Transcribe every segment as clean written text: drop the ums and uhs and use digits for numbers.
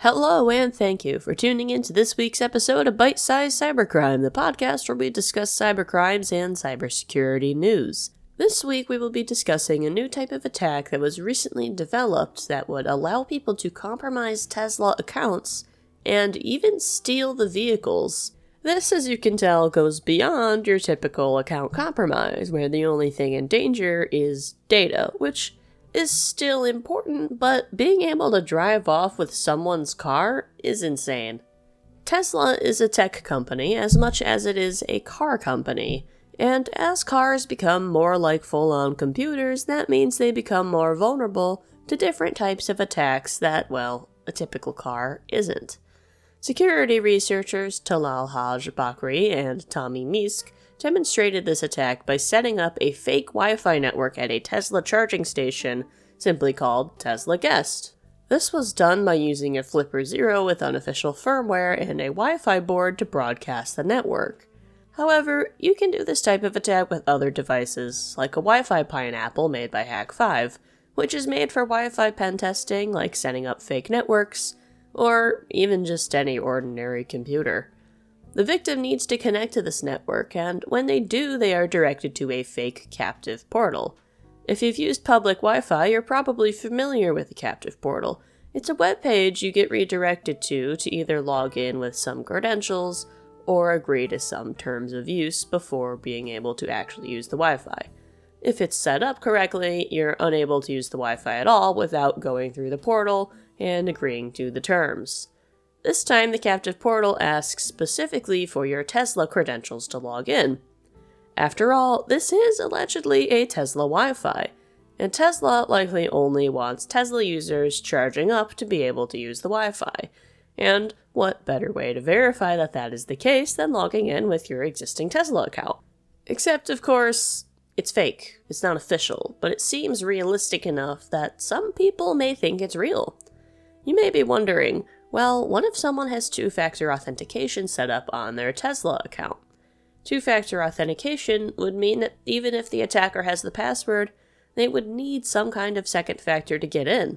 Hello and thank you for tuning in to this week's episode of Bite Size Cybercrime, the podcast where we discuss cybercrimes and cybersecurity news. This week we will be discussing a new type of attack that was recently developed that would allow people to compromise Tesla accounts and even steal the vehicles. This, as you can tell, goes beyond your typical account compromise, where the only thing in danger is data, which is still important, but being able to drive off with someone's car is insane. Tesla is a tech company as much as it is a car company, and as cars become more like full-on computers, that means they become more vulnerable to different types of attacks that, well, a typical car isn't. Security researchers Talal Haj-Bakri and Tommy Misk demonstrated this attack by setting up a fake Wi-Fi network at a Tesla charging station, simply called Tesla Guest. This was done by using a Flipper Zero with unofficial firmware and a Wi-Fi board to broadcast the network. However, you can do this type of attack with other devices, like a Wi-Fi Pineapple made by Hak5, which is made for Wi-Fi pen testing, like setting up fake networks, or even just any ordinary computer. The victim needs to connect to this network, and when they do, they are directed to a fake captive portal. If you've used public Wi-Fi, you're probably familiar with the captive portal. It's a web page you get redirected to either log in with some credentials or agree to some terms of use before being able to actually use the Wi-Fi. If it's set up correctly, you're unable to use the Wi-Fi at all without going through the portal and agreeing to the terms. This time, the captive portal asks specifically for your Tesla credentials to log in. After all, this is allegedly a Tesla Wi-Fi, and Tesla likely only wants Tesla users charging up to be able to use the Wi-Fi. And what better way to verify that that is the case than logging in with your existing Tesla account? Except, of course, it's fake. It's not official, but it seems realistic enough that some people may think it's real. You may be wondering, well, what if someone has two-factor authentication set up on their Tesla account? Two-factor authentication would mean that even if the attacker has the password, they would need some kind of second factor to get in.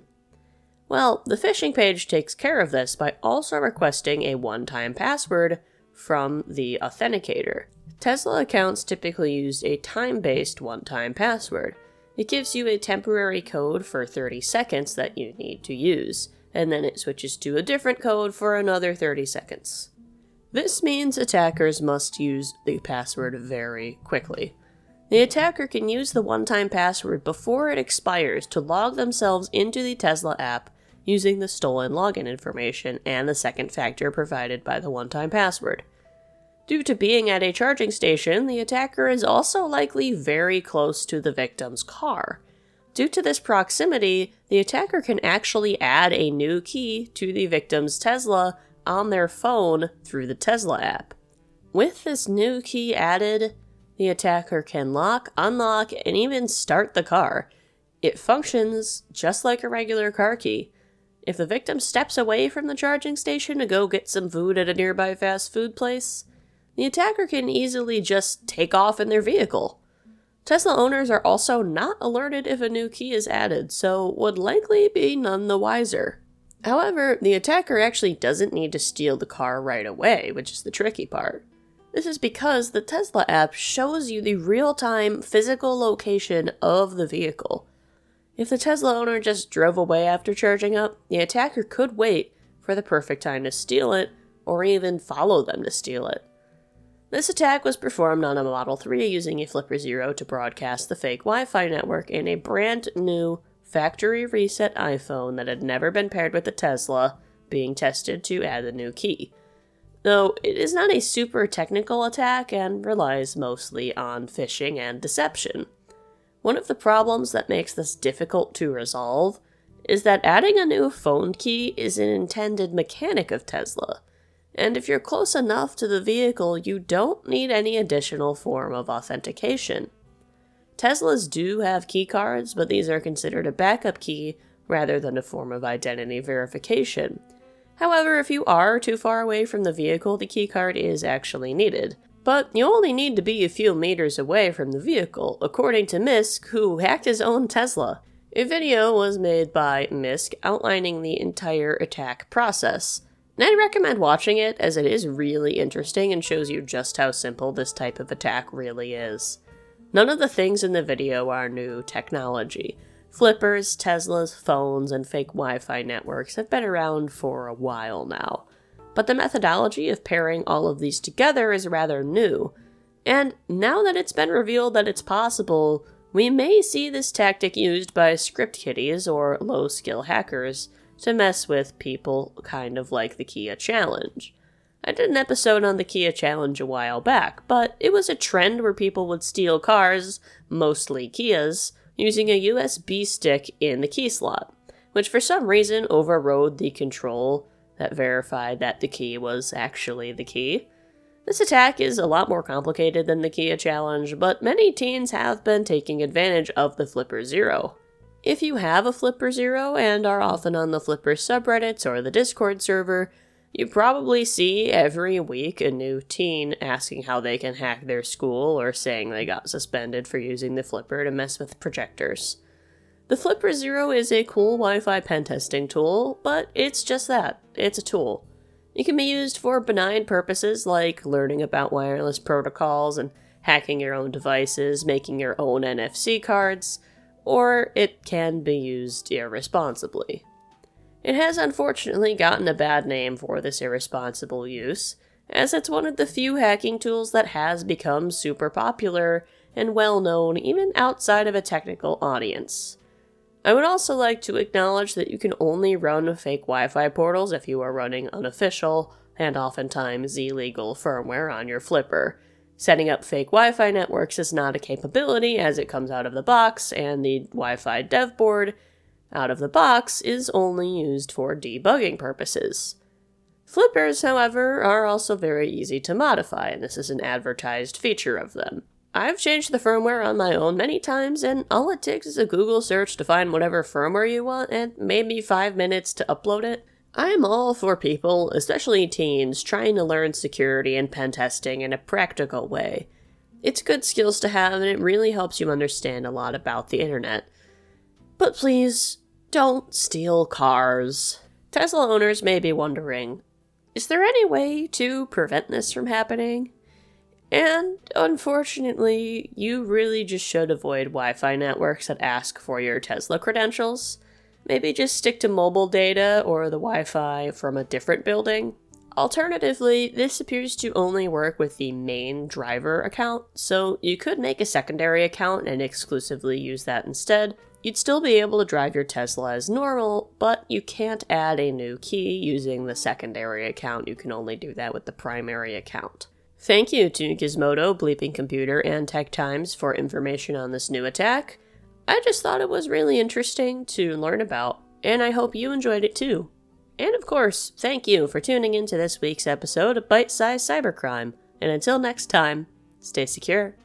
Well, the phishing page takes care of this by also requesting a one-time password from the authenticator. Tesla accounts typically use a time-based one-time password. It gives you a temporary code for 30 seconds that you need to use, and then it switches to a different code for another 30 seconds. This means attackers must use the password very quickly. The attacker can use the one-time password before it expires to log themselves into the Tesla app using the stolen login information and the second factor provided by the one-time password. Due to being at a charging station, the attacker is also likely very close to the victim's car. Due to this proximity, the attacker can actually add a new key to the victim's Tesla on their phone through the Tesla app. With this new key added, the attacker can lock, unlock, and even start the car. It functions just like a regular car key. If the victim steps away from the charging station to go get some food at a nearby fast food place, the attacker can easily just take off in their vehicle. Tesla owners are also not alerted if a new key is added, so would likely be none the wiser. However, the attacker actually doesn't need to steal the car right away, which is the tricky part. This is because the Tesla app shows you the real-time physical location of the vehicle. If the Tesla owner just drove away after charging up, the attacker could wait for the perfect time to steal it, or even follow them to steal it. This attack was performed on a Model 3 using a Flipper Zero to broadcast the fake Wi-Fi network in a brand new factory reset iPhone that had never been paired with the Tesla, being tested to add a new key. Though it is not a super technical attack and relies mostly on phishing and deception. One of the problems that makes this difficult to resolve is that adding a new phone key is an intended mechanic of Tesla. And if you're close enough to the vehicle, you don't need any additional form of authentication. Teslas do have key cards, but these are considered a backup key rather than a form of identity verification. However, if you are too far away from the vehicle, the key card is actually needed. But you only need to be a few meters away from the vehicle, according to Misk, who hacked his own Tesla. A video was made by Misk outlining the entire attack process, and I'd recommend watching it as it is really interesting and shows you just how simple this type of attack really is. None of the things in the video are new technology. Flippers, Teslas, phones, and fake Wi-Fi networks have been around for a while now. But the methodology of pairing all of these together is rather new. And now that it's been revealed that it's possible, we may see this tactic used by script kiddies or low-skill hackers to mess with people kind of like the Kia Challenge. I did an episode on the Kia Challenge a while back, but it was a trend where people would steal cars, mostly Kias, using a USB stick in the key slot, which for some reason overrode the control that verified that the key was actually the key. This attack is a lot more complicated than the Kia Challenge, but many teens have been taking advantage of the Flipper Zero. If you have a Flipper Zero and are often on the Flipper subreddits or the Discord server, you probably see every week a new teen asking how they can hack their school or saying they got suspended for using the Flipper to mess with projectors. The Flipper Zero is a cool Wi-Fi pen testing tool, but it's just that. It's a tool. It can be used for benign purposes like learning about wireless protocols and hacking your own devices, making your own NFC cards, or it can be used irresponsibly. It has unfortunately gotten a bad name for this irresponsible use, as it's one of the few hacking tools that has become super popular and well known even outside of a technical audience. I would also like to acknowledge that you can only run fake Wi-Fi portals if you are running unofficial and oftentimes illegal firmware on your Flipper. Setting up fake Wi-Fi networks is not a capability as it comes out of the box, and the Wi-Fi dev board out of the box is only used for debugging purposes. Flippers, however, are also very easy to modify, and this is an advertised feature of them. I've changed the firmware on my own many times, and all it takes is a Google search to find whatever firmware you want and maybe 5 minutes to upload it. I'm all for people, especially teens, trying to learn security and pen testing in a practical way. It's good skills to have, and it really helps you understand a lot about the internet. But please, don't steal cars. Tesla owners may be wondering, is there any way to prevent this from happening? And unfortunately, you really just should avoid Wi-Fi networks that ask for your Tesla credentials. Maybe just stick to mobile data or the Wi-Fi from a different building. Alternatively, this appears to only work with the main driver account, so you could make a secondary account and exclusively use that instead. You'd still be able to drive your Tesla as normal, but you can't add a new key using the secondary account. You can only do that with the primary account. Thank you to Gizmodo, Bleeping Computer, and Tech Times for information on this new attack. I just thought it was really interesting to learn about, and I hope you enjoyed it too. And of course, thank you for tuning into this week's episode of Bite Size Cybercrime, and until next time, stay secure.